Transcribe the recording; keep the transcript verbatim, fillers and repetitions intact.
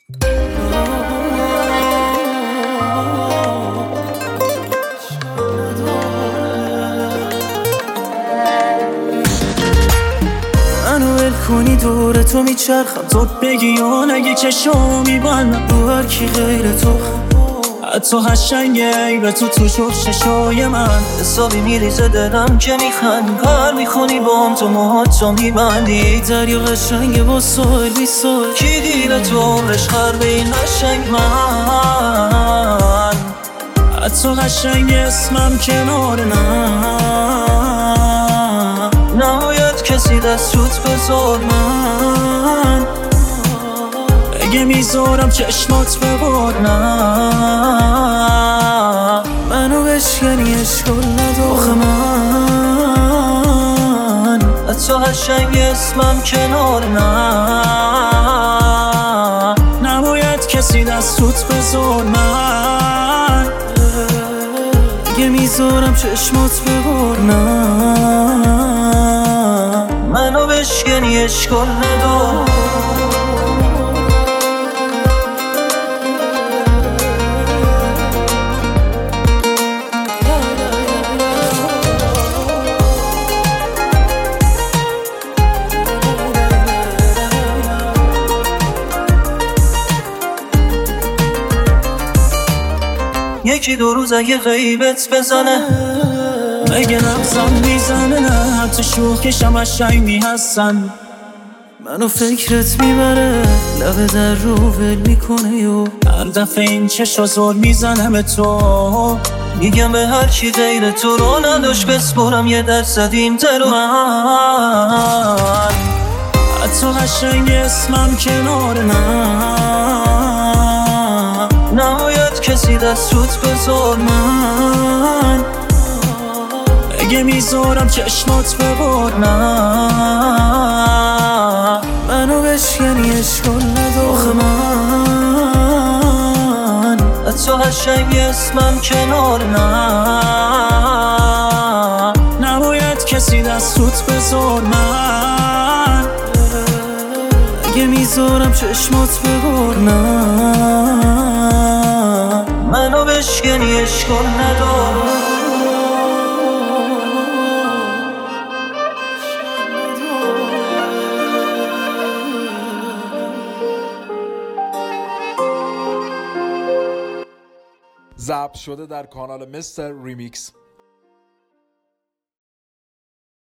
منو ول کنی دور تو میچرخم، تو بگی یا نگی چشمو میبندم رو هر کی غیر تو. حتی قشنگه ای به تو تو شد چشای من، حسابی میریزه دلم که میخند. کار میخونی با هم تو موهات تو میبندی، دریا قشنگه با سایل بی سایل. کی دیده تو عمرش خر به این قشنگ من؟ حتی قشنگ اسمم کنار نه، نباید کسی دست روت بذار من بگه میذارم چشمات ببار. نه منو بشکنی اشکال نداره آخه من حتی قشنگ اسمم کنار نه، نباید کسی دست روت بذار من بگه میذارم چشمات ببار. نه منو بشکنی اشکال نداره. یکی دو روز اگه غیبت بزنه مگه نبزم میزنه؟ نه حتی شوخیشم قشنگی هستن، منو فکرت میبره لبه در رو ول میکنه یو هر دفعه این چشا زور میزنه به تو. میگم به هر کی غیر تو رو نداشت بسپرم یه درصد این دل من. حتی قشنگ اسمم کنار نه، نباید کسی دست روت بذار من بگه میذارم چشمات ببار. نه منو بشکنی اشکال نداره آخه من حتی قشنگ اسمم کنار نه، نباید کسی دست روت بذار من بگه میذارم چشمات ببار. نه منو بشکنی اشکال نداره. ضبط شده در کانال مستر ریمیکس.